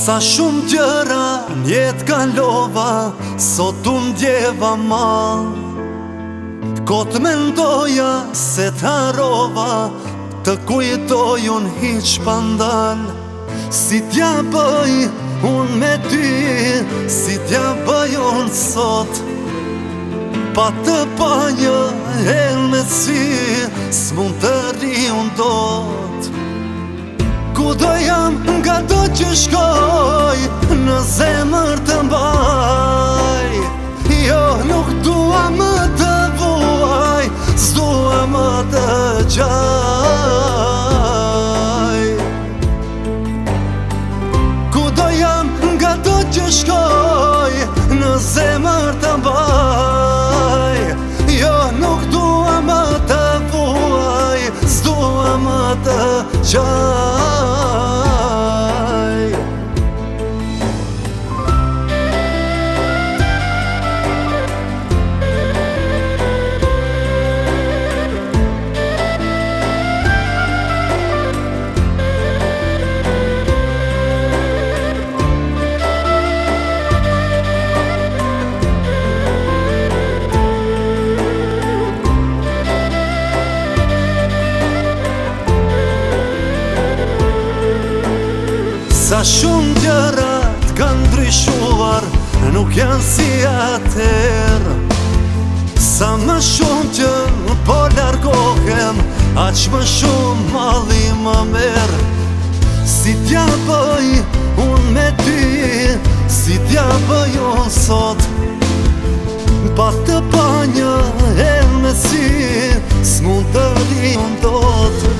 Sa shumë gjëra njetë kalova, sot unë djeva ma. Kotë mendoja se t'harova, të kujtoj unë hiq pandal. Si t'ja bëj unë me ty, si t'ja bëj unë sot. Pa të pa një helmeci, s'mund të ri unë dot. Ku do jam nga do që shkoj, në zemër të mbaj. Jo, nuk dua më të vuaj, s'dua më të gjaj. Ku do jam nga do që shkoj, në zemër të mbaj. Jo, nuk dua më të vuaj, s'dua më të gjaj. Sa shumë gjërat kanë ndryshuar, nuk janë si atëherë. Sa më shumë që po largohem, aq më shumë malli më merr. Si t'ja bëj unë me ty, si t'ja bëj unë sot. Pa të pa një helmeci, s'mund të ri unë dot.